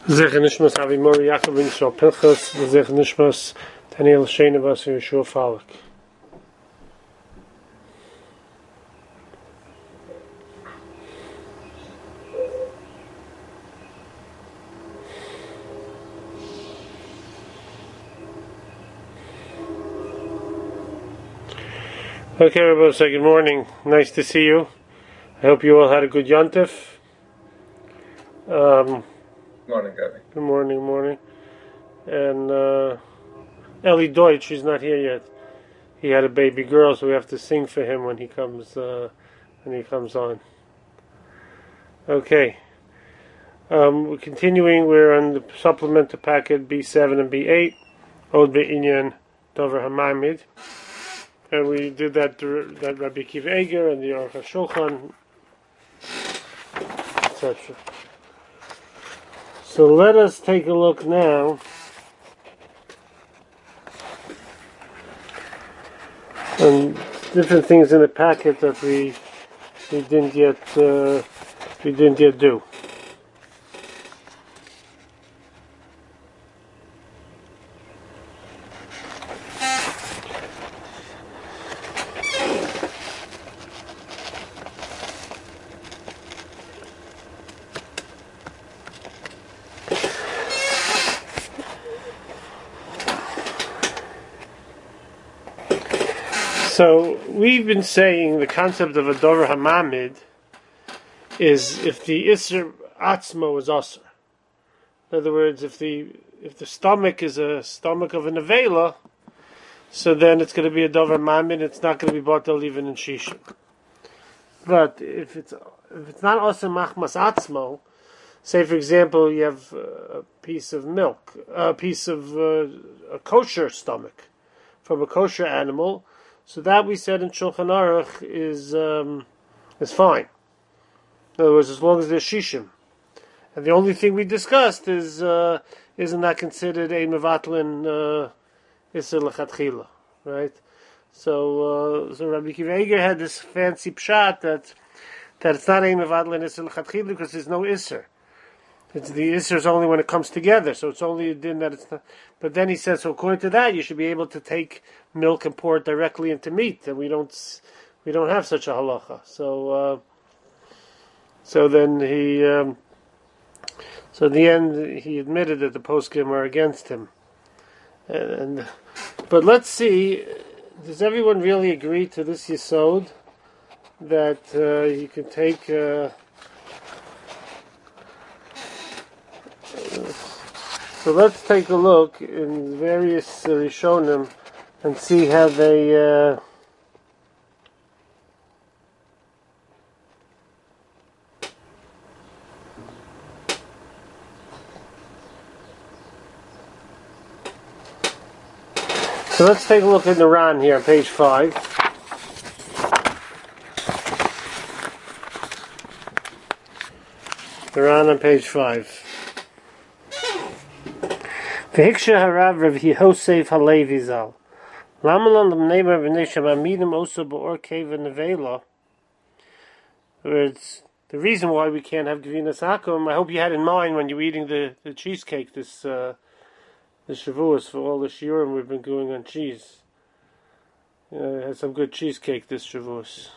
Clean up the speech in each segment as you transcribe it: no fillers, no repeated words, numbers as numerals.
Zecher Nishmas Avi Mori Yaakov Ben Yisrael Pinchas, Zecher Nishmas Daniel Sheinavas Yeshua Falak. Okay, everybody, say good morning. Nice to see you. I hope you all had a good Yontif. Morning, Gabby. Good morning. And Eli Deutsch is not here yet. He had a baby girl, so we have to sing for him when he comes on. Okay. We're continuing. We're on the supplemental packet B7 and B8. Od Be'inyan Dover HaMamid. And we did that Rabbi Akiva Eiger and the Aruch HaShulchan, etc. So let us take a look now on different things in the packet that we didn't yet do. So we've been saying the concept of a Dover HaMamid is if the Isser Atzmo is Asr. In other words, if the stomach is a stomach of a Nevela, so then it's going to be a Dover HaMamid. It's not going to be Batel even in Shishim. But if it's not Asr Machmas Atzmo, say for example you have a piece of milk, a piece of a kosher stomach from a kosher animal. So that we said in Shulchan Aruch is fine. In other words, as long as there's shishim. And the only thing we discussed is isn't that considered a mevatlin isser lechatchila, right? So Rabbi Akiva Eiger had this fancy pshat that it's not a mevatlin isser lechatchila because there's no isser. It's the isser is only when it comes together, so it's only a din that it's not. But then he says, so according to that, you should be able to take milk and pour it directly into meat, and we don't have such a halacha. So then so in the end he admitted that the poskim are against him. But let's see, does everyone really agree to this yesod that you can take? So let's take a look in various Rishonim and see how they So let's take a look at the Ran here on page 5. The Ran on page 5. V'hiksha harav Rav Yehosef Halevi Zal. Lamalon l'mneimer v'nei shemamidim oso b'or keva nevela. It's the reason why we can't have Gevinas Hakum. I hope you had in mind when you were eating the cheesecake this Shavuos for all the shiurim we've been doing on cheese. Had some good cheesecake this Shavuos.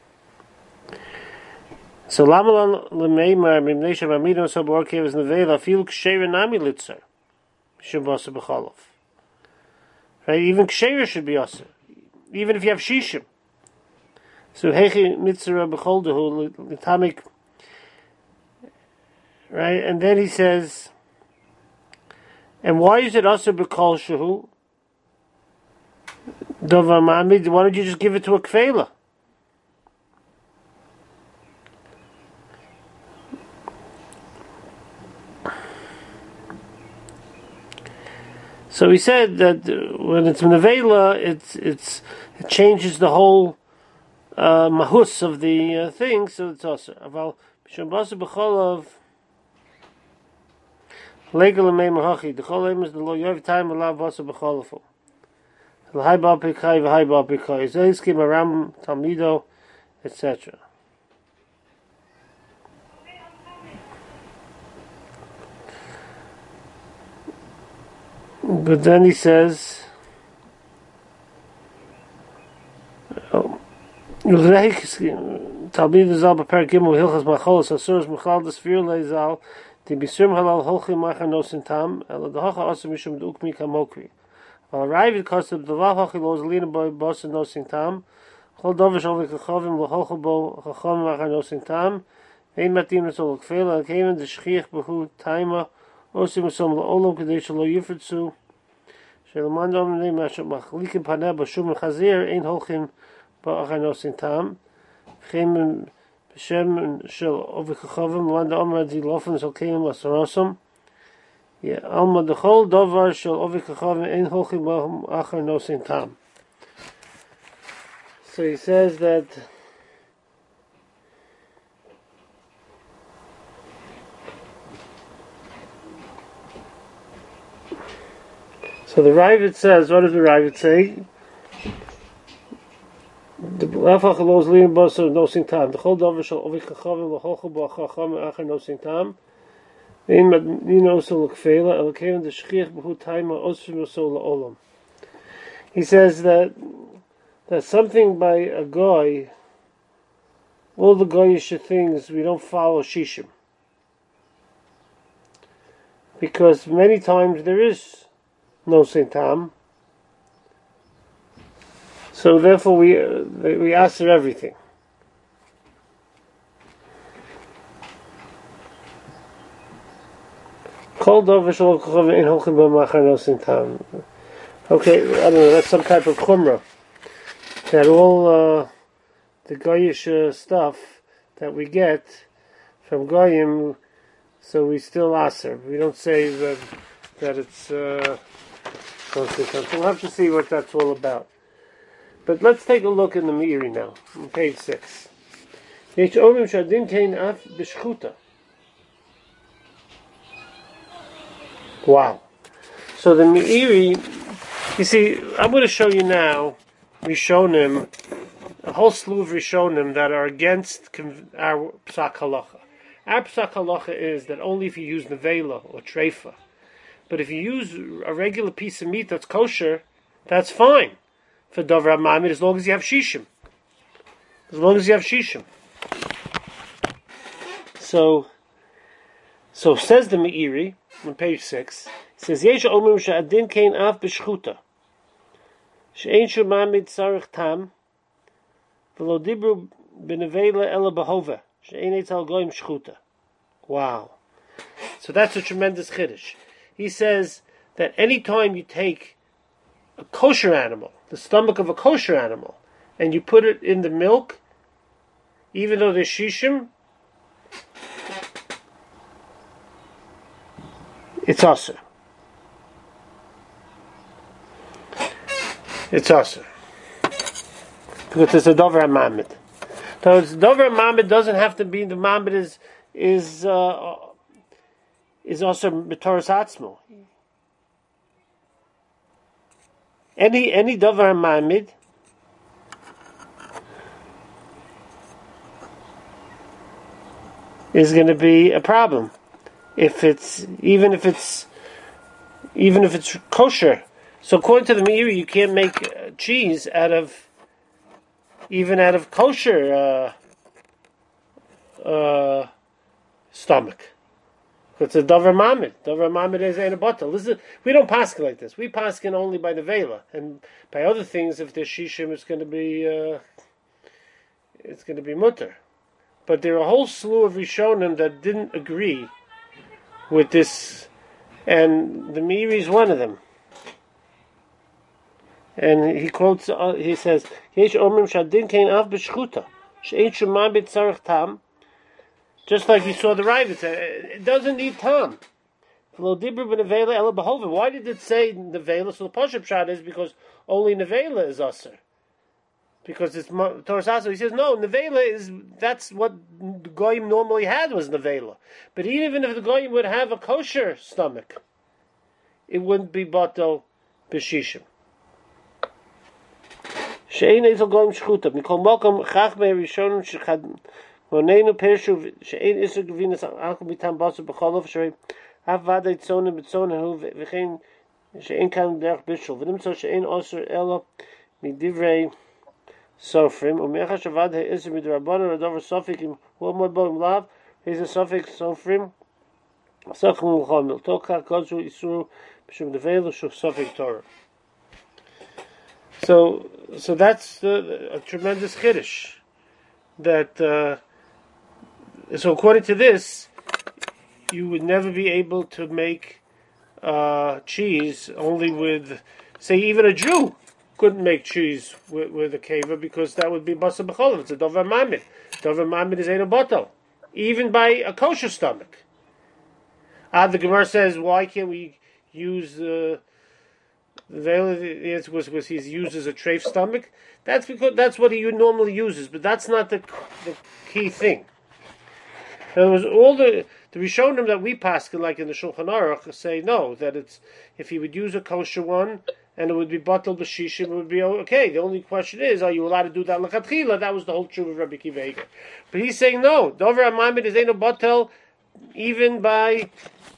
So Lamalon l'mneimer v'nei shemamidim oso b'or keva nevela afilu k'sheira nami litzer. Right? Even ksheira should be asr, even if you have shishim. So hechi mitzvah b'choldahu l'tamik. Right, and then he says, and why is it asr b'kol shehu? Dover mamid. Why don't you just give it to a kfela? So he said that when it's nevela, it changes the whole mahus of the thing, so it's also. Aval b'shem basa b'cholav legal and meimahachi. The cholim is the lo yav time alav basa b'cholafu. L'hai bal pikai v'hai bal pikai. Zeiskim aram talmido, etc. But then he says, Talmid Zal b'Perek Gimel Hilchas Macholos Asuros Mechal Desfir Leizal Tibisurim Halal Holchim Machar Nosin Tam Ela Dahacha Asu Mishum D'Ukmi Kamokri. Al arrived Kosab Delav Hachi Loz Lina Boy Bosin Nosin Tam Chol Dovish Ovik Chavim Loholchel Bo Chacham Machar Nosin Tam Ein Matim Nesol Kfeil Al Keimen Deshchiach Behu Taima Osim Usom La'olam Kedei Shelo Yifritzu Shelaman Dom Nei Mashat Machlikim Paneh Bashum Chazir Ein Holchim Ba'achar Nosin Tam Chem B'Shem Shel Ovik Chavim Land Amar Di Lofen Shel Keim Lasarosam Alma Dechol Dovar Shel Ovik Chavim Ein Holchim Ba'achar Nosin Tam. So he says that so the Ravid says, what does the Ravid say? The Lafach Los Liam Bosa Nosin Tam. The whole Dover shall Ovik Chavim L'Holchel Ba'achar Achar Nosin Tam. Ein Madnino So L'Kfeila Elokevin Deshchiach B'Hu Taima Osrim So L'Olam. He says that something by a goy, all the goyish things, we don't follow shishim. Because many times there is no Tam. So therefore we answer everything. Okay, I don't know, that's some type of chumrah. That all the goyish stuff that we get from goyim, so we still aser. We don't say that it's so we'll have to see what that's all about. But let's take a look in the Meiri now, on page 6. Wow. So the Meiri, you see, I'm going to show you now Rishonim, a whole slew of Rishonim that are against our Psak Halacha. Our Psak Halacha is that only if you use Nevela or Treifa. But if you use a regular piece of meat that's kosher, that's fine for Dover HaMamid, as long as you have Shishim. As long as you have Shishim. So says the Meiri, on page 6, it says, Yesh Omrim Sha'adin Kein Av B'Shchuta. She'ein Shu Mamid Tzarech Tam, V'lo Dibru B'Nevela Ela B'Hova. She'ein Eitzal Goyim Shchuta. Wow. So that's a tremendous chiddush. He says that any time you take a kosher animal, the stomach of a kosher animal, and you put it in the milk, even though there's shishim, it's aser. It's aser. Because it's a Dover HaMamid. So it's Dover HaMamid doesn't have to be, the Mamid is also B'Toras Atzmo. Any Dover HaMamid is going to be a problem even if it's kosher. So according to the Meiri, you can't make cheese out of kosher stomach. It's a Dover HaMamid. Dover HaMamid is ain't a bottle. We don't paskin like this. We paskin only by the Vela, and by other things. If there's shishim, it's going to be mutter. But there are a whole slew of Rishonim that didn't agree with this, and the Meiri is one of them. And he quotes. He says, "Yesh omrim shadin kein av b'shchuta she'ein shu mamid tzarech tam." Just like we saw the Ravid, it doesn't need tam. Why did it say nevela? So the Pashup shot is because only nevela is aser. Because it's Toras Aser. He says no, nevela that's what the goyim normally had was nevela. But even if the goyim would have a kosher stomach, it wouldn't be batel b'shishim. She'ein ezel goyim shchuta mikol malkom chachmei rishonim shechad. Monenu pershu she'ein iser gevinas alkom bitam baser b'cholov shrei haf vaday tzonim b'tzonim hu v'chein She'ein kan derech bishul. V'nimtzo she'ein osir ela midivrei sofrim. U'mecha shavad he'isr midrabanan adover sofik im huamod bo im lav. He's a sofik sofrim. Sofrim l'chomil. Tokach godzu isuru b'shum develu shuv sofik Torah. So that's a tremendous chiddush. That so according to this, you would never be able to make cheese only with, say, even a Jew couldn't make cheese with a keva because that would be basa b'cholav. It's a dover mamid. Dover mamid is ein bottle, even by a kosher stomach. The Gemara says, why can't we use the answer was he's used as a treif stomach. That's because that's what he normally uses, but that's not the key thing. In other words, all the Rishonim that we paskin, like in the Shulchan Aruch, say no, that it's if he would use a kosher one and it would be batal b'shishim, it would be okay. The only question is, are you allowed to do that lechatchila? That was the whole truth of Rabbi Akiva Eiger. But he's saying no. Dover Amamid is ain't a batal even by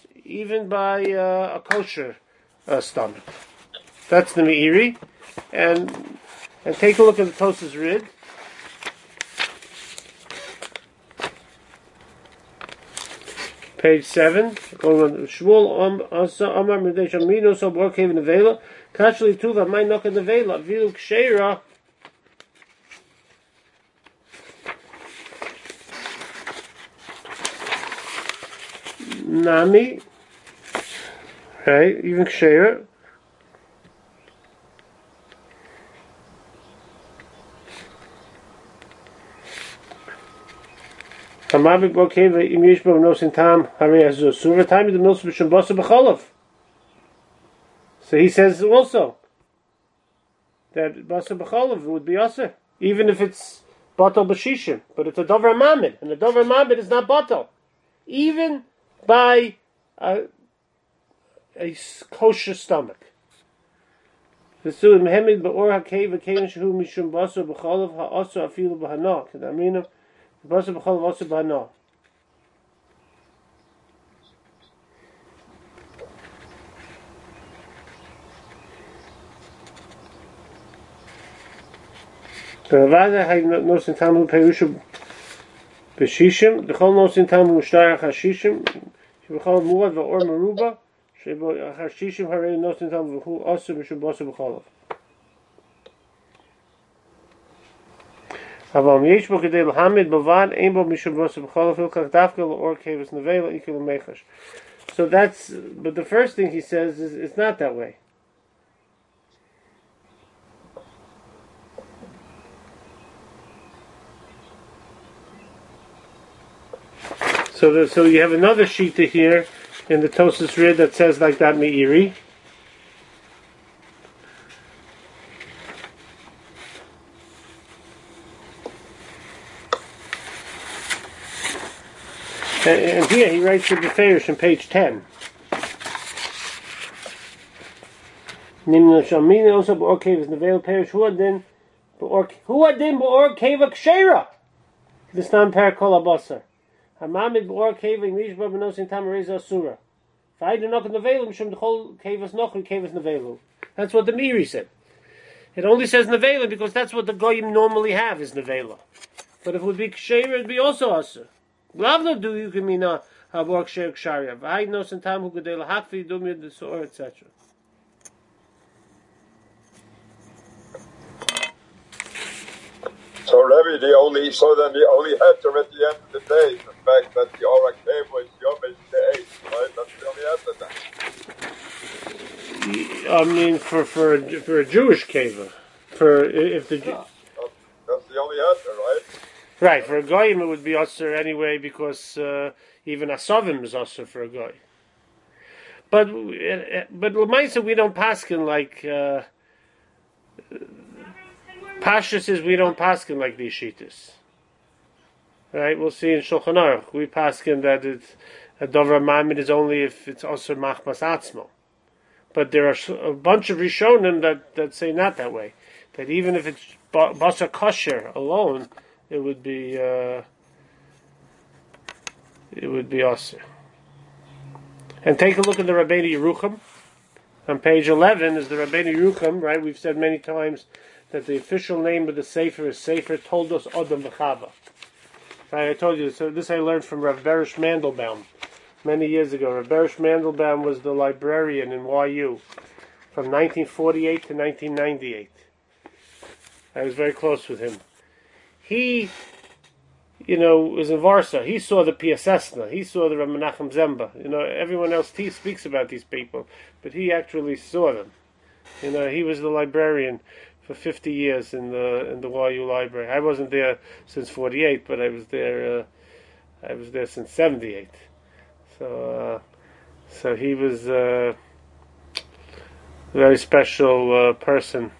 a kosher stomach. That's the Meiri, and take a look at the Tosas Rid. Page 7. Shmuel Amar Medesh Amino so bor cave nevela. Kashli tuva may knock in nevela. Vilu ksheira. Nami. Okay, even ksheira. Hamavik Bokeva im Yishbo Nosin Tam Hari Azur Time the Mills Bisham Bosa Bacholov. So he says also that Bosa Bacholov would be Asa, even if it's Batal Bashishim, but it's a Dover Mamid, and the Dover Mamid is not Batal, even by a kosher stomach. The Sulim Hemid Baor Hakev Hakev Shahu Mishum Bosa Bacholov Ha'asa Afilu Bahanok. And I mean. Basa b'chol v'asa b'hana. The Ravada had nosin tamu perushu b'shishim. B'chol nosin tamu shtarach hashishim. B'chol muad v'or meruba. Shebo hashishim harei nosin tamu v'hu asa b'shum basa b'cholav. Avam yesh bo kedei l'hamid b'vad ein bo mishum basa b'cholav hilkach dafka l'or kevus nevela ikil mechash. So that's, but the first thing he says is it's not that way. So you have another shita here in the Tosas Rid that says like that Meiri. And here he writes with the Farish on page 10. Nimno Shamina also b'or kevus nevel Parish who adin b'or keva kshera. This time parakol abasar. Hamamid b'or keva English b'nosin tamareza asura. V'aydu nok nevelim shum d'chol kevas nochri kevas nevelu. That's what the Meiri said. It only says nevelim because that's what the goyim normally have is nevela. But if it would be kshera, it'd be also asur. Glavno do you kamina habor ksher ksharia. V'aydu nosin tam hu gedei lahakvi dumid d'sor etc. So Rebbe, then the only heter at the end of the day is the fact that the Orak cave was Yom Day, right? That's the only heter then. I mean, for a Jewish keva, that's the only heter, right? Right, for a goyim it would be usher anyway because even asavim is usher for a goy. But l'maisa we don't paskin like. Pasha says we don't paskin like these shitas. Right? We'll see in Shulchan Aruch. We paskin that it's a dover mamid is only if it's also machmas atzmo. But there are a bunch of Rishonim that say not that way. That even if it's basa kosher alone, it would be osir. And take a look at the Rabbeinu Yerucham. On page 11 is the Rabbeinu Yerucham, right? We've said many times that the official name of the Sefer is Sefer Toldos Adam V'Chava. Right, I told you, so this I learned from Rav Berish Mandelbaum many years ago. Rav Berish Mandelbaum was the librarian in YU from 1948 to 1998. I was very close with him. He, was in Warsaw. He saw the Piaseczna. He saw the Rav Menachem Zemba. Everyone else speaks about these people, but he actually saw them. He was the librarian for 50 years in the YU library. I wasn't there since 48, but I was there since 78. So he was a very special person.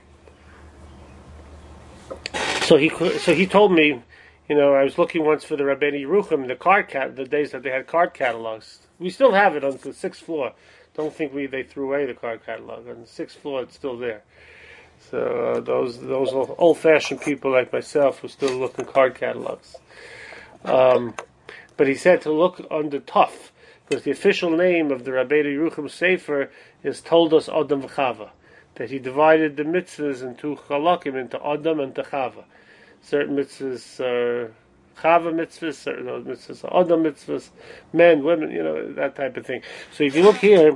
So he told me, I was looking once for the Rabbeinu Yerucham, the days that they had card catalogs. We still have it on the 6th floor. Don't think they threw away the card catalog. On the 6th floor, it's still there. So those old-fashioned people like myself who still look in card catalogs. But he said to look under Tuf, because the official name of the Rabbeinu Yerucham Sefer is Toldos Adam V'Chava, that he divided the mitzvahs into chalakim, into Adam and to Chava. Certain mitzvahs are Chava mitzvahs, certain mitzvahs are Adam mitzvahs, men, women, that type of thing. So if you look here,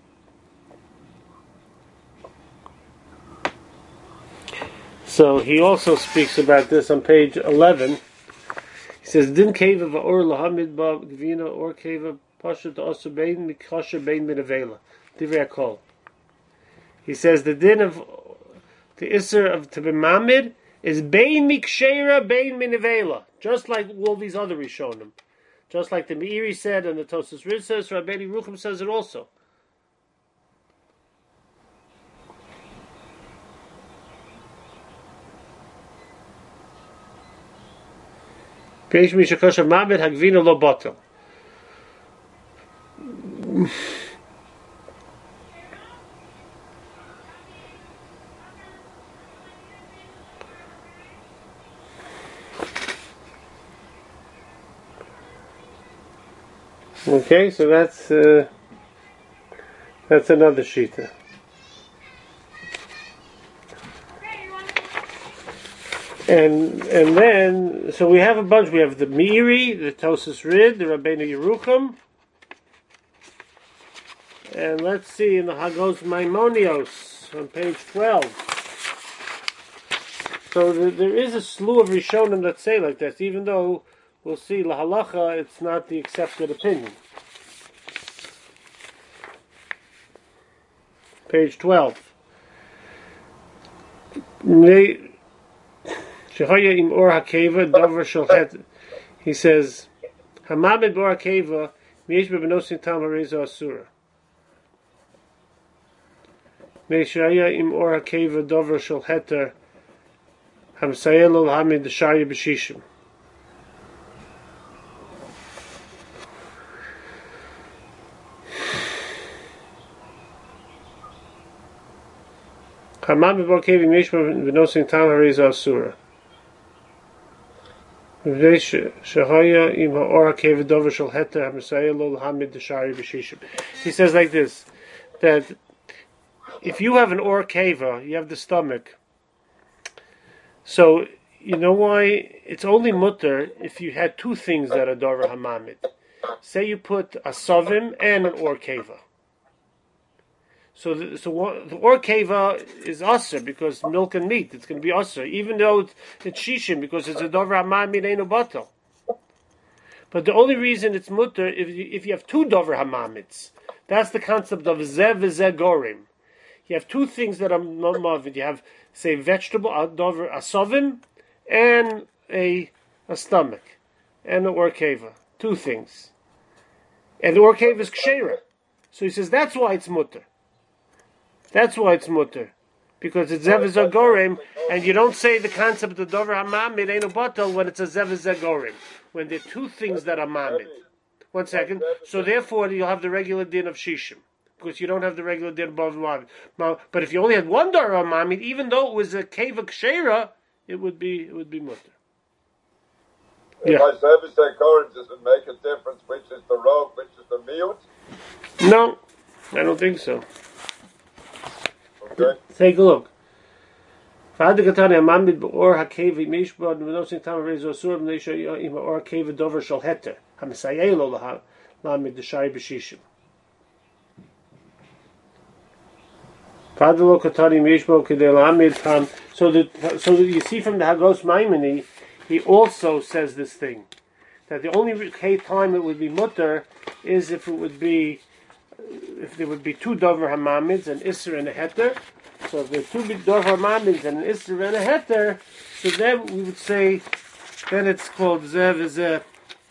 so he also speaks about this on page 11. He says, Din keva va'or lahamid ba gvina or keva pasha ta'asu bein mikasha bein minavela. Divrei HaKol. He says the din of the Isser of to be mamid is bein mikshera bein minavela. Just like all these other Rishonim. Just like the Meiri said and the Tosas Rid says, Rabbeinu Yerucham says it also. Peish mishakosha mamid hagvina lo batel. Okay, so that's another shita. And then, so we have a bunch. We have the Meiri, the Tosas Rid, the Rabbeinu Yerucham, and let's see in the Hagos Maimonios on page 12. So there is a slew of Rishonim that say like this, even though we'll see la halacha, it's not the accepted opinion. Page 12. He says, Hamamid Bor HaKeva Meish Bebenosin Tam Harezo Asura. Meishaya Im Or HaKeva Dover Shel Heter Hamsayelo Hamid Shaya B'Shishim. Hamamid Bor HaKeva Meish Bebenosin Tam Harezo Asura. He says like this, that if you have an or keva, you have the stomach. So you know why it's only mutter if you had two things that are davar hamamid. Say you put a sovim and an or keva. So the or keva is aser because milk and meat. It's going to be aser, even though it's shishim because it's a davar hamamid ain't a batal. But the only reason it's mutter if you have two davar hamamids. That's the concept of zeh v'zeh gorim. You have two things that are mavid. You have, say, vegetable, a sovim, and a stomach, and an or keva. Two things. And the or keva is kshera. So he says that's why it's mutter. That's why it's mutter, because it's zev gorim, and you don't say the concept of dover hamamid ain't a batal when it's a zev gorim, when there are two things that are mamid. 1 second. So therefore, you'll have the regular din of shishim, because you don't have the regular din above mamid. But if you only had one dover hamamid, even though it was a keva kshera, it would be mutter. If I service that gorim, does it make a difference which is the rogue, which is the miut? No, I don't think so. Okay. Take a look. Fa'ad katani amamid or hakevi mishbad v'nosing tam rezo sur v'neisha ima or hakevi dover shal heter hamisayei lo lamid d'shai b'shishim. Fa'ad lo katani mishbad k'dei lamid tam. So that you see from the Hagos Maimoni, he also says this thing, that the only time it would be mutter is if there would be two dover hamamids, an isser and a heter. So if there are two dover hamamids and an isser and a heter, so then we would say, then it's called zev is a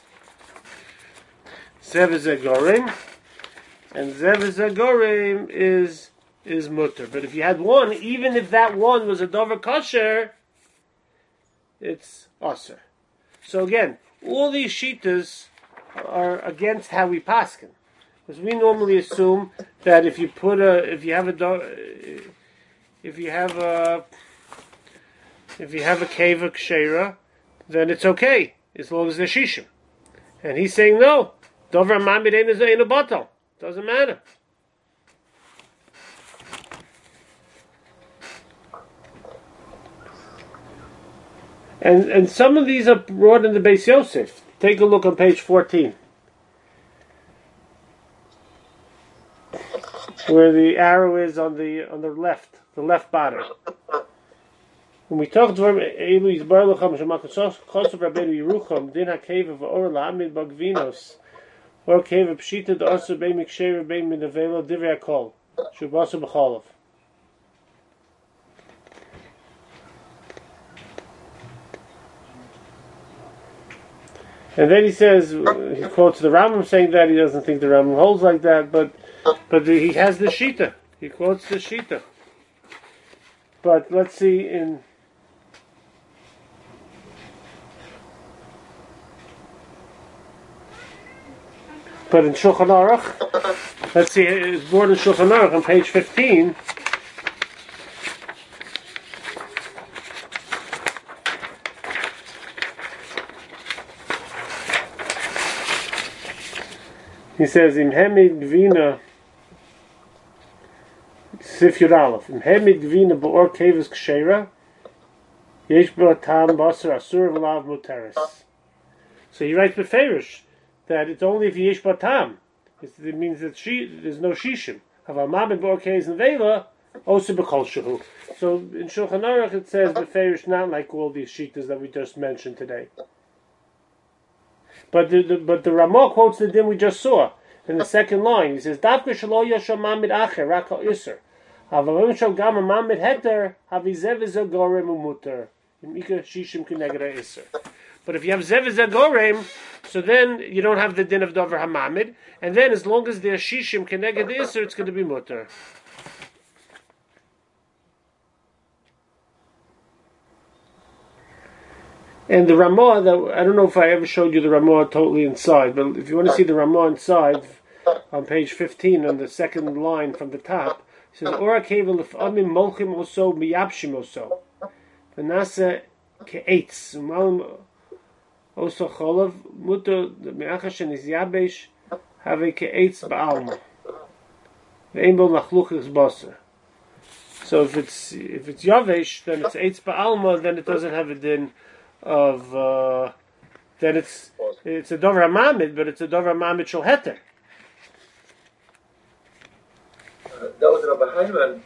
gorim, and zev is a gorim is mutter. But if you had one, even if that one was a dover kosher, it's aser. So again, all these shitas are against how we paskin, because we normally assume that if you have a keva kshera, then it's okay as long as they're shishim. And he's saying no, dover mamid ain't a bottle. Doesn't matter. And some of these are brought in the Beis Yosef. Take a look on page 14, where the arrow is on the left bottom. When we talk to him, Elu Yisbar Lacham Shemakos Chosav Rabbeinu Yerucham Din HaKeva V'Or La'amid Bagvinos Or Keva Pshita D'Osu Bein Mikshev Bein Minavelo Divrei HaKol Shubasu B'Cholov. And then he says, he quotes the Rambam saying that he doesn't think the Rambam holds like that, but he has the Shita. He quotes the Shita. But let's see in Shulchan Aruch, let's see, it's born in Shulchan Aruch on page 15. He says, "Im hemid gvina sif yud aleph. Im hemid gvina b'or keves kshera yesh bo tam basar asur v'lav muteres." So he writes beferish that it's only if yesh bo tam. It means that there's no shishim. Haval mamid b'or keves nevela osu b'kol shehu. So in Shulchan Aruch it says beferish, not like all these shitas that we just mentioned today. But the Ramah quotes the din we just saw in the second line. He says, "Davka shelo yasham mamid acher rak ha'isur, avalim shel gam mamid heter havizev zagorem umuter imika shishim kuneged ha'isur." But if you have zev zagorem, so then you don't have the din of dover hamamid, and then as long as there's shishim kuneged ha'isur, it's going to be muter. And the Ramah, I don't know if I ever showed you the Ramah totally inside, but if you want to see the Ramah inside, on page 15, on the second line from the top, it says, "Ora keva l'f'amim molchim oso miyabshim oso, v'nasa ke'etz, u'malim oso cholav, muto me'acha shenis yabesh, have ke'etz ba'alma, ve'en bo nachluchis basar." So if it's yavesh, then it's eitz ba'alma, then it doesn't have a din of then it's a dover hamamid, but it's a dover hamamid shel heter. That was Rabbi Heinman.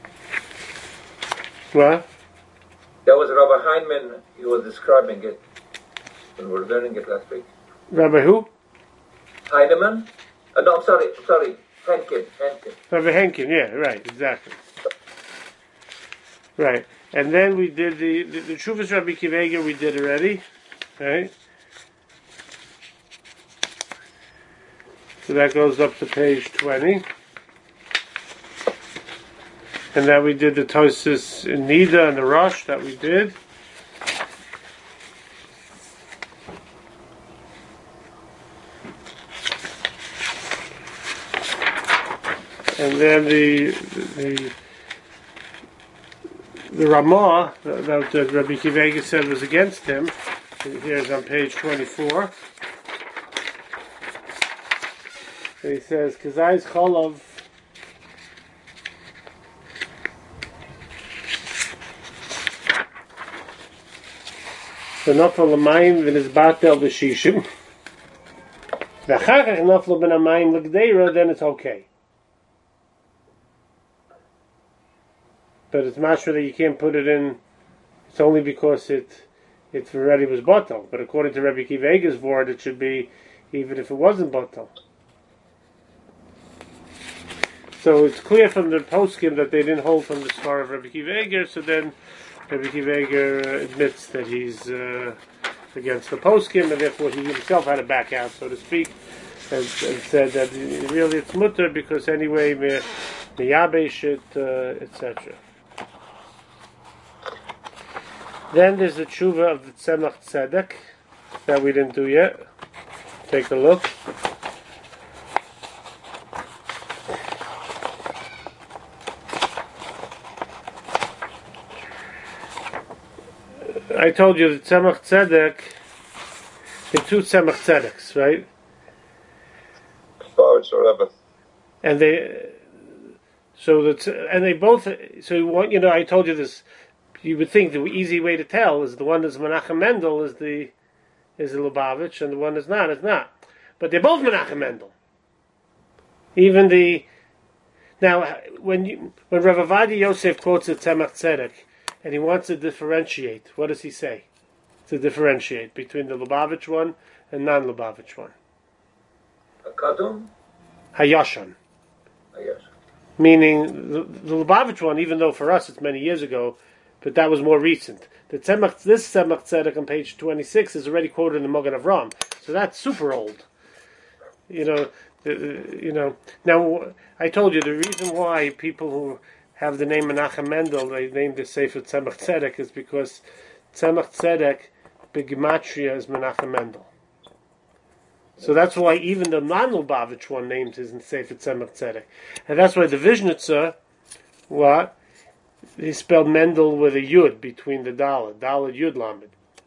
What? That was Rabbi Heinman. He was describing it when we were learning it last week. Rabbi who? Heinemann? No, I'm sorry. Henkin. Rabbi Henkin, yeah, right, exactly. Right. And then we did the Shuvas Rabbi Akiva Eiger we did already, right? So that goes up to page 20. And then we did the Tosfos in Nida and the Rosh that we did. And then the Ramah that Rabbi Akiva Eiger said was against him. Here's on page 24. And he says, "Kazay's Cholov the nafal l'mayim v'nizbatel v'shishim. V'achar kach nafal ben hamayim l'gdeira, then it's okay. But it's mashma that you can't put it in. It's only because it already was batal. But according to Rabbi Akiva Eiger's word, it should be even if it wasn't batal. So it's clear from the poskim that they didn't hold from the star of Rabbi Akiva Eiger. So then Rabbi Akiva Eiger admits that he's against the poskim, and therefore he himself had to back out, so to speak, and said that really it's mutter because anyway miyabesh it, etc. Then there's the tshuva of the Tzemach Tzedek that we didn't do yet. Take a look. I told you the Tzemach Tzedek, the two Tzemach Tzedeks, right? And they both. So I told you this. You would think the easy way to tell is the one that's Menachem Mendel is the Lubavitch, and the one that's not is not. But they're both Menachem Mendel. Even when Rav Ovadia Yosef quotes the Tzemach Tzedek and he wants to differentiate, what does he say? To differentiate between the Lubavitch one and non-Lubavitch one. Hakadum? Hayashan. Meaning the Lubavitch one, even though for us it's many years ago, but that was more recent. This Tzemach Tzedek on page 26 is already quoted in the Mogen Avram, so that's super old. Now I told you the reason why people who have the name Menachem Mendel, they named the Sefer Tzemach Tzedek, is because Tzemach Tzedek B'Gematria is Menachem Mendel. So that's why even the non-Lubavitch one named his in Sefer Tzemach Tzedek, and that's why the Vishnitzer, he spelled Mendel with a yud between the daled yud lamed.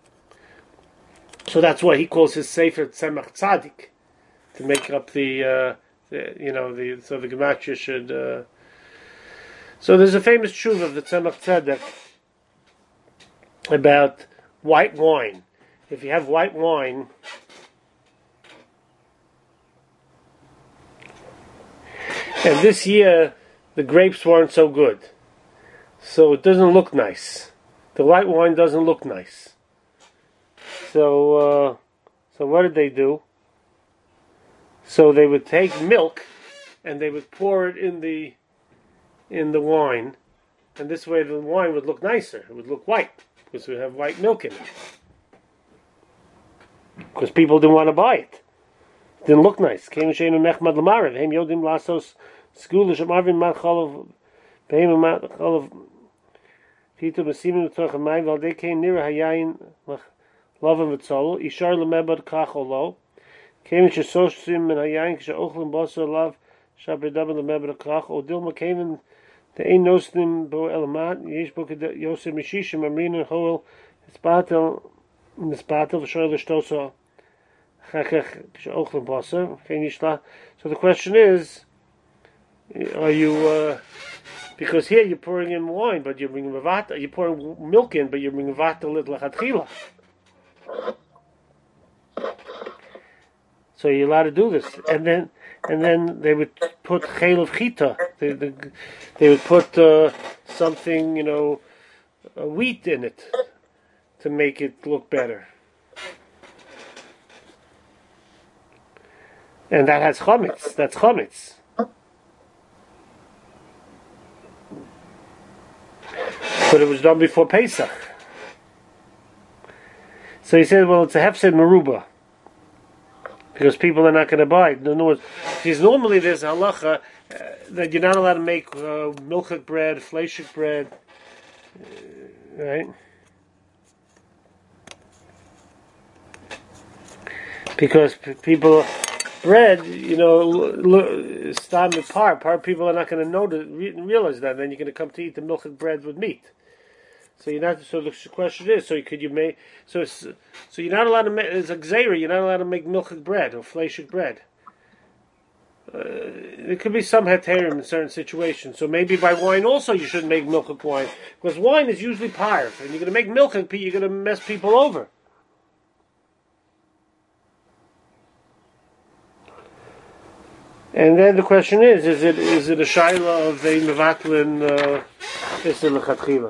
So that's why he calls his Sefer Tzemach Tzadik, to make up so the gematria should. So there's a famous tshuva of the Tzemach Tzedek about white wine. If you have white wine, and this year the grapes weren't so good, so it doesn't look nice. The white wine doesn't look nice. So what did they do? So they would take milk and they would pour it in the wine, and this way the wine would look nicer. It would look white because it would have white milk in it. Because people didn't want to buy it. It didn't look nice. Peter Masimin Toch and Mai Valdeke near Hayain Lovin Vitzol, Ishar Lemebad Kacholo, came to Sosim and Hayain, Shaochlin Bossa Love, Shabedab Lemebad Kach, or Dilma came the Ain Nostim Bo Elamat, Yeshbuk Yosef Mishishim, Amrin Hoel, Spatel, Shirley Stosa, Chakach, Shaochlin Bossa, Finishla. So the question is, are you because here you're pouring in wine, but you're bringing vata. You're pouring milk in, but you're bringing vata l'chatchila. So you're allowed to do this, and then they would put chayil of chita. They would put something, wheat in it to make it look better, and that has chametz. That's chametz. But it was done before Pesach. So he said, well, it's a hefsed meruba. Because people are not going to buy it. In other words, because normally there's a halacha that you're not allowed to make milchik bread, fleishik bread, right? Because people, bread, stam apart people are not going to know realize that. Then you're going to come to eat the milchik bread with meat. So you're not. So the question is: so could you make? So you're not allowed to make. It's a gzeira. You're not allowed to make milchik bread or fleishik bread. There could be some heterim in certain situations. So maybe by wine also you shouldn't make milchik wine, because wine is usually parv, and you're going to make milchik, you're going to mess people over. And then the question is it a shaila of a mevatlin isser lechatchila?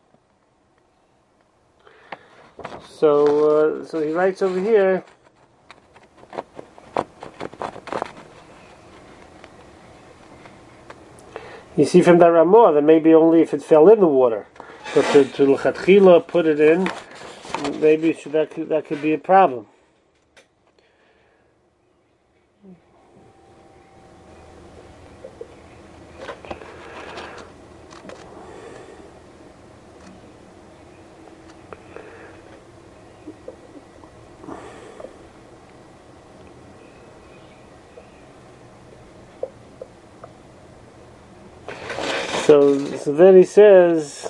So he writes over here. You see from that Ramah that maybe only if it fell in the water, but to lechatchila put it in, maybe that could be a problem. So then he says,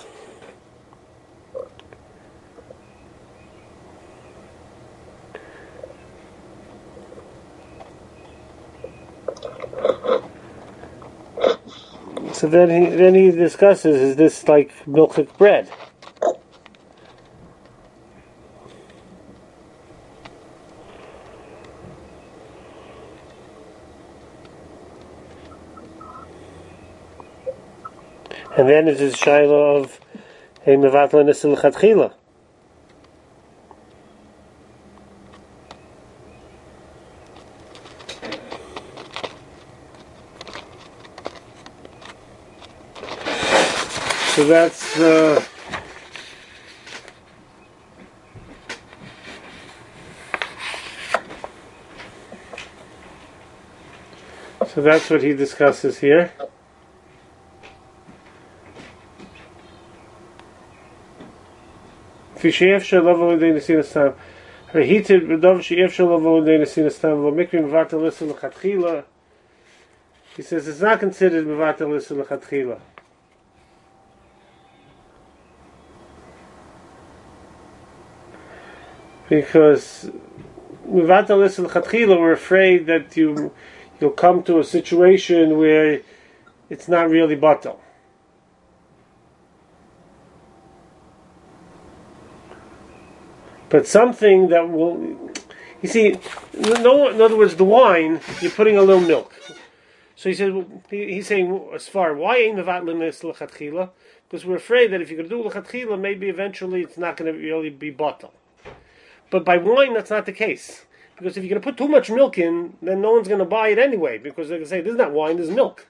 so then he discusses, is this like milchik bread? And then it's his shaila of hey mevatlan isser lechatchila. So that's what he discusses here. He says it's not considered mevatel isser lechatchila. Because mevatel isser lechatchila, we're afraid that you'll come to a situation where it's not really batel. But something that will, you see, no, in other words, the wine, you're putting a little milk. So he says, he's saying as far, why ain't mevatlin isser lechatchila? Because we're afraid that if you're going to do lechatchila, maybe eventually it's not going to really be batel. But by wine, that's not the case. Because if you're going to put too much milk in, then no one's going to buy it anyway. Because they're going to say, this is not wine, this is milk.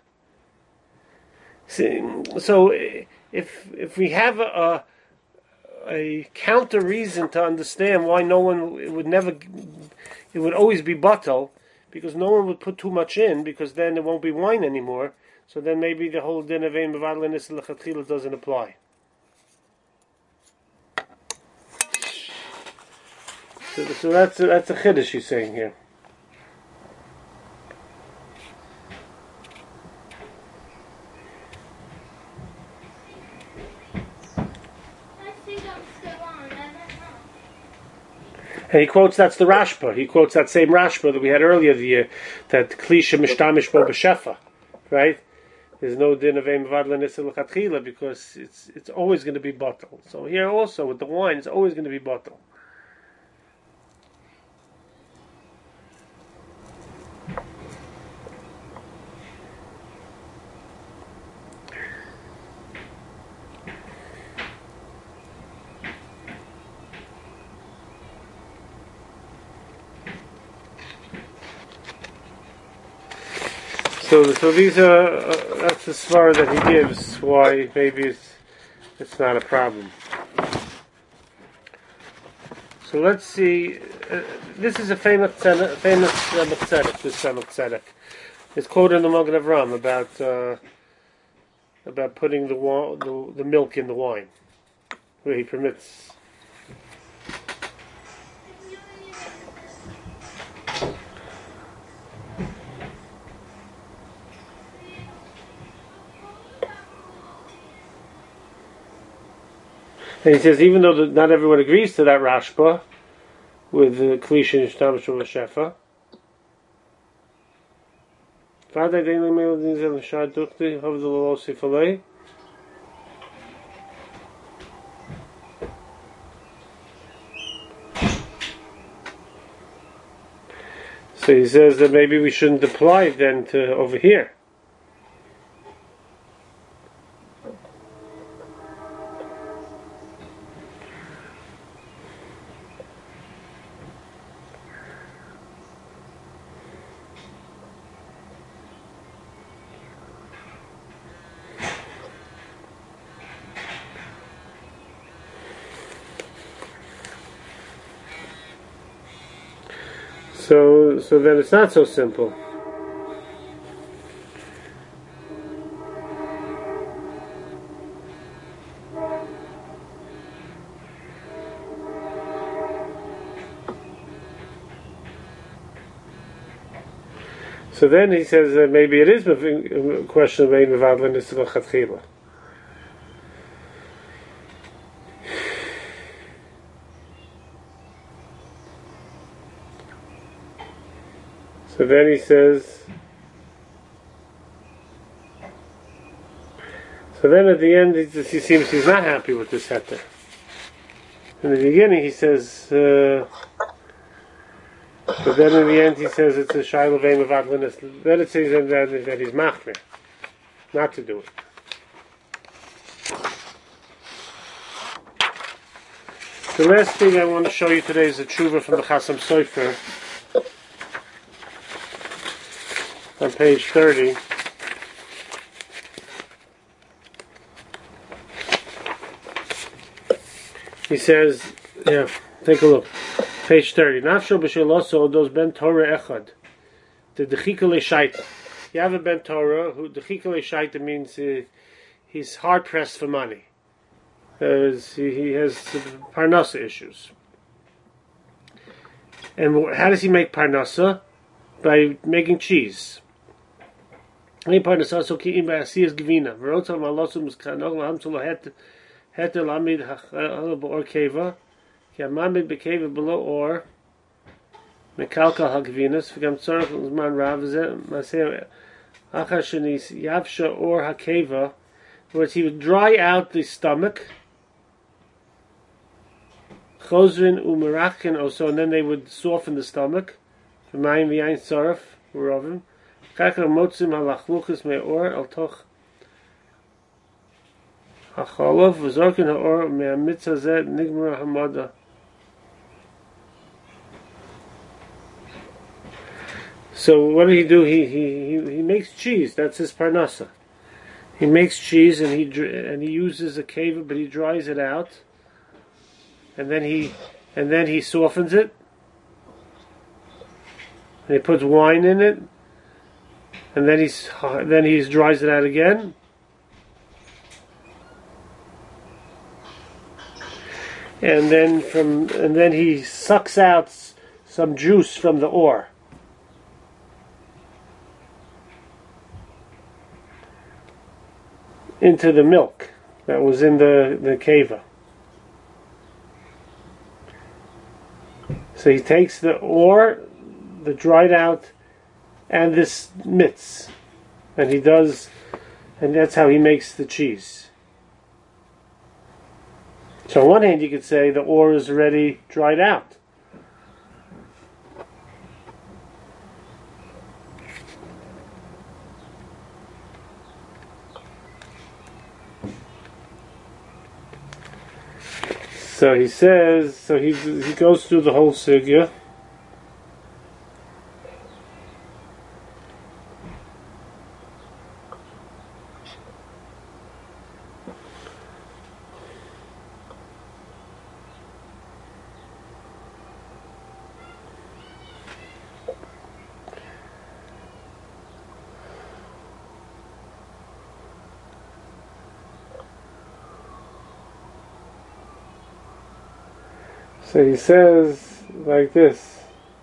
So if we have a counter reason to understand why no one, it would always be batel, because no one would put too much in, because then it won't be wine anymore. So then maybe the whole din of ein mevatlin isser lechatchila doesn't apply. So that's a chiddush he's saying here. And he quotes, that's the Rashba. He quotes that same Rashba that we had earlier the year, that Klisha Mishtamish Bo B'Shefa, right? There's no din of ein mevatlin isser lechatchila because it's always going to be batel. So here also with the wine, it's always going to be batel. So these are that's the svara that he gives why maybe it's not a problem. So let's see. This is a famous tzedek. This tzedek. It's quoted in the Magen Avraham about putting the milk in the wine, where he permits. And he says, even though not everyone agrees to that Rashba with the Klisha Nishtamish Shefa, So he says that maybe we shouldn't apply it then to over here. So then it's not so simple. So then he says that maybe it is a question of ein mevadlin is l'chatchila. So then he says. So then at the end he seems he's not happy with this heter. In the beginning he says. But then in the end he says it's a shayla vein of adlinis. Then it says that he's machmir, not to do it. The last thing I want to show you today is a tshuva from the Chasam Sofer on page 30. He says, yeah, take a look. Page 30. Nafsho b'sheloso those ben Torah echad. The dechikale shaita. You have a ben Torah who dechikale shaita means he's hard pressed for money. He has parnasa issues. And how does he make parnasa? By making cheese. Any parnasa so ki im ba'asiyas gvina. V'rotzal malosum m'skanol l'hamtzul heter lamid ha'chal b'or keva. Mamid bekeva below or mekalka hagvinas v'gam tzorach l'zman rav v'zeh maseh achar shenis yavsha or hakeva, where he would dry out the stomach, chozrin u'merachin also, and then they would soften the stomach. V'mayim v'yayin tzorach u'rovim kakar motzim halachluchus me'or al toch hacholov v'zorkin ha'or me'amitzah zeh nigmar hamada. So what did he do? He makes cheese. That's his parnasa. He makes cheese and he uses a keva, but he dries it out, and then he softens it, and he puts wine in it, and then he dries it out again, and then he sucks out some juice from the ore. Into the milk that was in the keva. So he takes the ore, the dried out, and this mitz, and that's how he makes the cheese. So on one hand you could say the ore is already dried out. So he says, he goes through the whole sugya. So he says like this.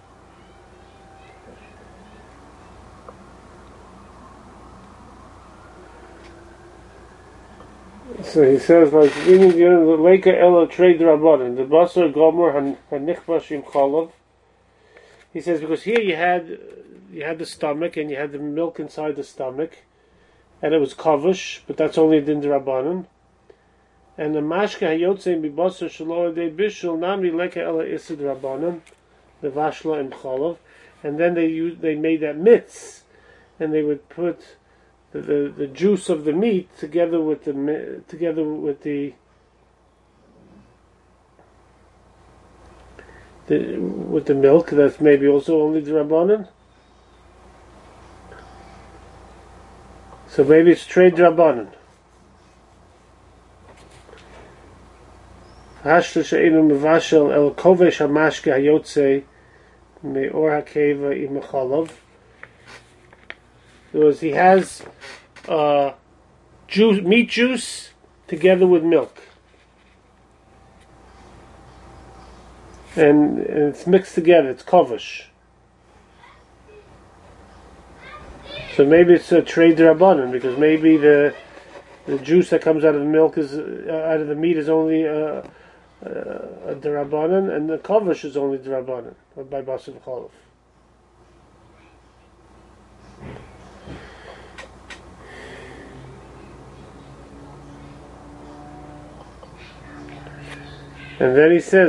So he says like the Leika Ella Trade Rabbanan, the Basar Gomer Hanichbashim Cholov. He says because here you had the stomach and you had the milk inside the stomach, and it was kavush, but that's only din Rabbanan. And the mashka hayotzein bibasar shelo de bishul nami leka ela isid rabbanon, the vashla and cholov, and then they made that mitz, and they would put the juice of the meat together with the milk. That's maybe also only D'Rabbanan. So maybe it's trade D'Rabbanan. Hashla she'enu mevashel el kovesh hamashke hayotze me'or hakeva imacholov. Because he has meat juice together with milk, and it's mixed together. It's kovesh. So maybe it's a trade D'Rabbanan, because maybe the juice that comes out of the milk out of the meat is only a D'Rabbanan, and the kovesh is only D'Rabbanan by Basar V'Cholov. And then he says,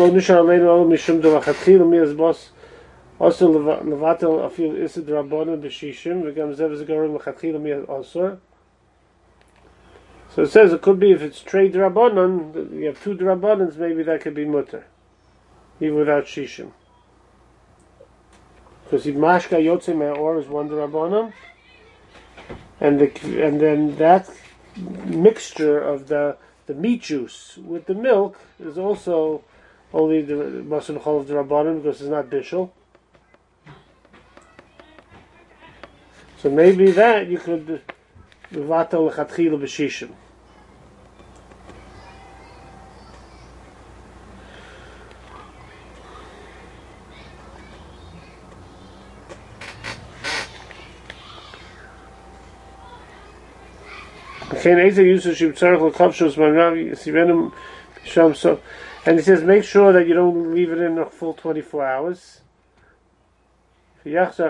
also levatel afil isid Rabbanan b'shishim v'gam zev zgarim l'chatchila mi asur. So it says it could be if it's trade Rabbanan, you have two Rabbanans, maybe that could be mutter, even without shishim. Because mashka yotze me'or is one Rabbanan, and then that mixture of the meat juice with the milk is also only the Basar V'Cholov D'Rabbanan, because it's not bishul. So maybe that you could levatel l'chatchila b'shishim. And he says, make sure that you don't leave it in a full 24 hours. In other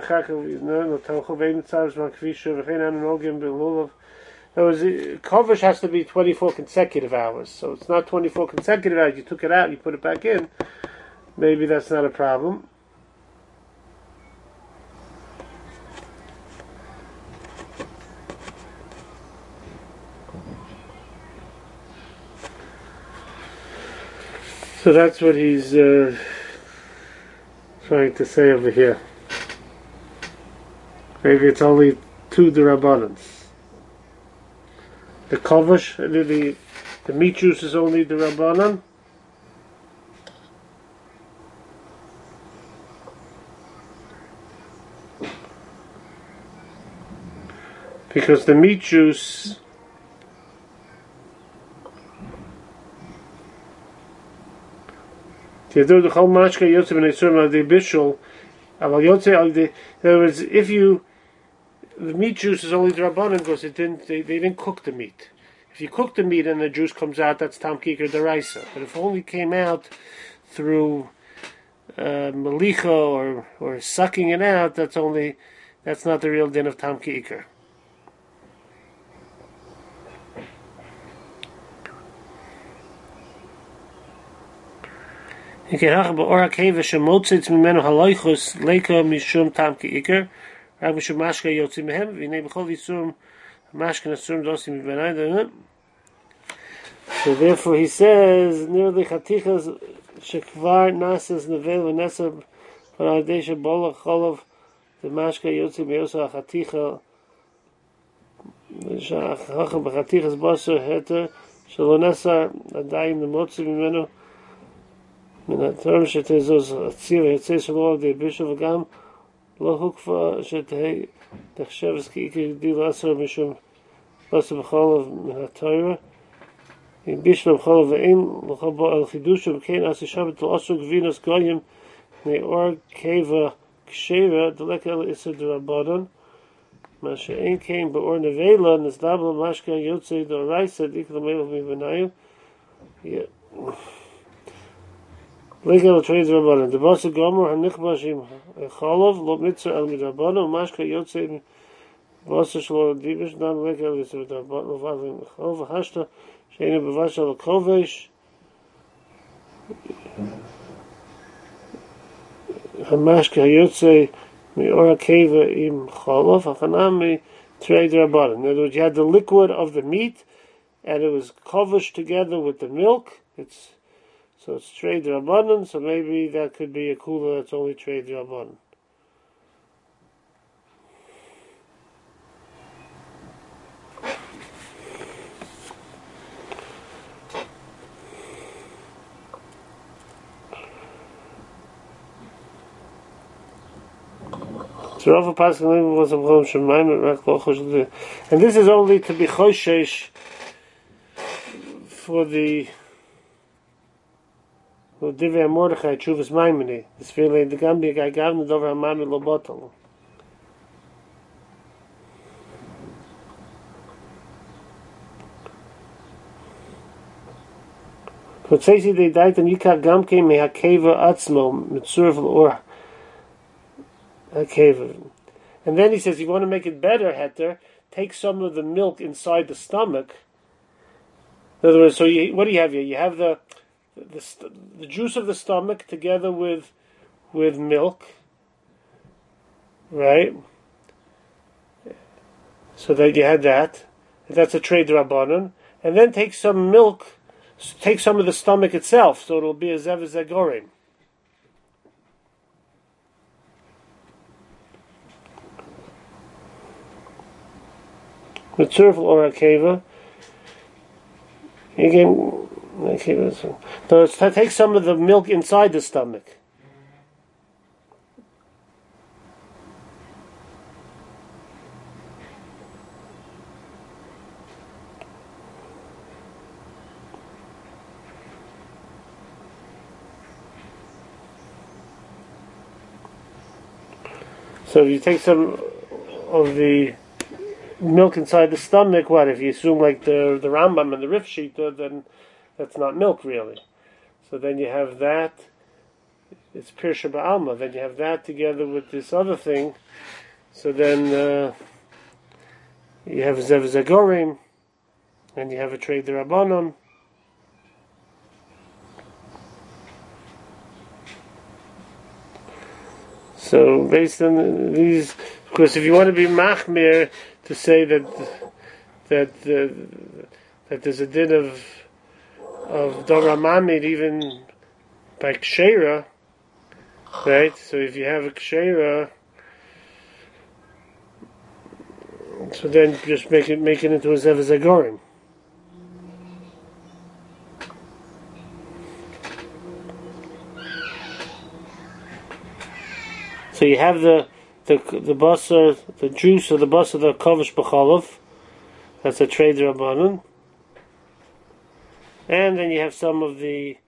words, kovesh has to be 24 consecutive hours. So it's not 24 consecutive hours. You took it out, you put it back in. Maybe that's not a problem. So that's what he's trying to say over here. Maybe it's only two D'Rabbanans. The kovesh, the meat juice is only D'Rabbanan. Because the meat juice in other words, if the meat juice is only D'Rabbanan because they didn't cook the meat. If you cook the meat and the juice comes out, that's Tam Kikar Deraisa. But if it only came out through malicha or sucking it out, that's not the real din of Tam Kikar. You can have be'or hakeva shemotzitz mimenu haloichus leika mishum tam ki'iker rav mishum mashka yotzi mehem v'nei b'chol yisurim mashka nasurim dosi mibenai. So therefore he says nearly chatichas shekvar nasas nevel v'nesab v'nadesha bola cholov the mashka yotzi meyosa chaticha v'shachacham b'chatichas basar heter shalonasar adayim nemotzi mimenu מן התרם שתהיה זו הציר היצא שלו על די בישו וגם לא הוקפה שתהיה תחשב אז כאיקר גדיל עשר משום בסו בחולו מהתרם אם בישו בחולו ואין לכל בו על חידוש וכן עשי שבת לא עשו גבינוס גויים מאור קבע כשרה דלק אל איסר דרבנן מה שאין כן באור נבלה נסדבל משקה יוצא דורייסא דיק למלך מבנאיו Legal trades Rabbanan. The Basar Gomer Hanichbashim Cholov Lo Mitzvah El Midrabanan Mashka Yotzei Basar Shlo Divish Nan Legal is Rabbanan Lovavim Cholov Hashta Sheina Bavashal Kovesh Hamashke Hayotze Mi'ora Keva Im Cholov Hachanami Trei D'Rabbanan. In other words, you had the liquid of the meat, and it was covered together with the milk. So it's Trei D'Rabbanan, so maybe that could be a kula that's only Trei D'Rabbanan. And this is only to be choshesh for the Divrei Mordechai Chuvas Maimoni. It's feeling the Gambi guy gavna dover hamami lo botal. But says they died and yikar gamke mehakeva atzmo mitzurv or. And then he says, you want to make it better, Heter, take some of the milk inside the stomach. In other words, so what do you have here? You have the juice of the stomach together with milk, right? So that you had that. That's a Trei D'Rabbanan. And then take some milk, take some of the stomach itself, so it'll be a Zev Zagorim. Mitzurf or akeva. So it's to take some of the milk inside the stomach. So if you take some of the milk inside the stomach, what if you assume like the Rambam and the Rif Shita, then that's not milk really. So then you have that, it's Pirsha Ba'alma, then you have that together with this other thing, so then you have Zev Zagorim, and you have a Trei D'Rabbanan. So based on these, of course, if you want to be machmir to say that there's a din of Dover Mamid even by Kshera, right? So if you have a Kshera, so then just make it into a Zev Zagorim. So you have the basar, the juice of the basar, the kavish b'chalov. That's a Trei D'Rabbanan. And then you have some of the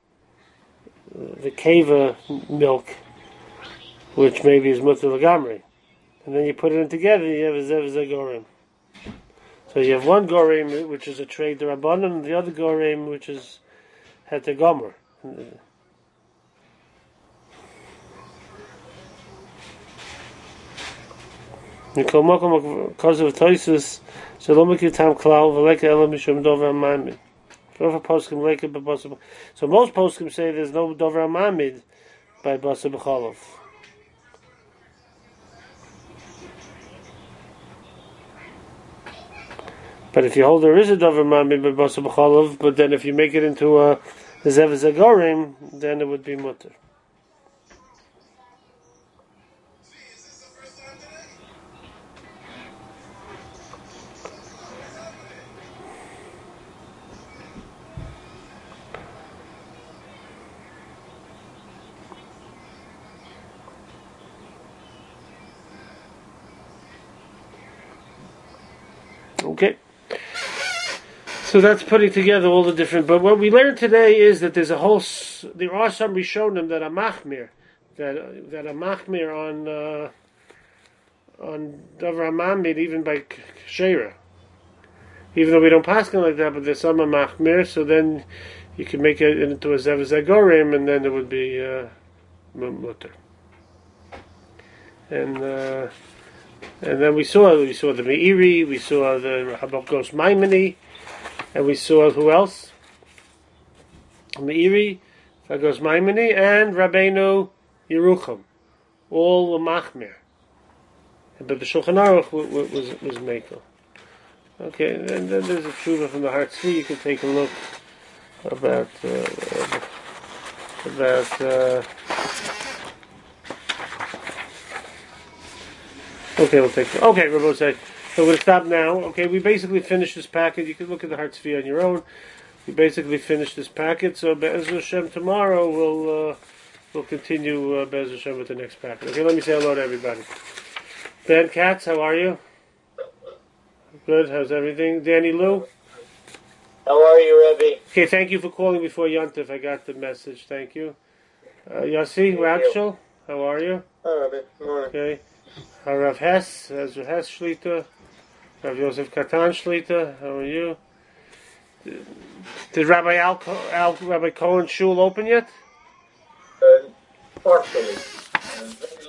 keva milk, which maybe is mutter l'gamri. And then you put it in together, you have a Zev Zagorim. So you have one gorim which is a Trei D'Rabbanan, and the other gorim which is heter gomer. Mikol Mokom because of Toisus, Shalom Tam Klau, Veleka Elam Mishum Dover Mamid. So most poskim say there's no Dover Mamid by Basar B'Cholov. But if you hold there is a Dover Mamid by Basar B'Cholov, but then if you make it into a Zev Zagorim, then it would be mutter. Okay, so that's putting together all the different. But what we learned today is that there are some Rishonim that are machmir, that are machmir on Dover Hamamid even by Kshera. Even though we don't pass like that, but there's some machmir. So then you can make it into a Zev Zagorim, and then it would be mutter. And then we saw the Meiri, we saw the Habakos Maimoni, and we saw who else? Meiri, Habakos Maimoni, and Rabbeinu Yerucham, all were machmir, but the Shulchan Aruch was mekel. Okay, and then there's a tshuva from the Har Tzvi. You can take a look about. Okay, we'll take. Okay, Rabbi said. So we're going to stop now. Okay, we basically finished this packet. You can look at the Har Tzvi on your own. We basically finished this packet. So Be'ez Hashem tomorrow we'll continue Be'ez Hashem with the next packet. Okay, let me say hello to everybody. Ben Katz, how are you? Good. How's everything? Danny Lou. How are you, Rebbe? Okay, thank you for calling before Yontif. I got the message. Thank you. Yossi Rakshel, how are you? Hi, Rebbe. Good morning. Okay. Rav Hess, Ezra Hess Shlita. Rav Yosef Katan Shlita, how are you? Did Rabbi Cohen Shul open yet? Partially.